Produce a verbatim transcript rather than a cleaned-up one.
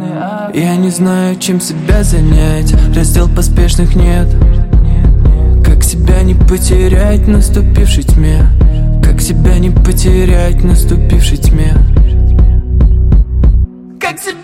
Я не знаю, чем себя занять, раздел поспешных нет. Как себя не потерять в наступившей тьме? Как себя не потерять в наступившей тьме? Как себя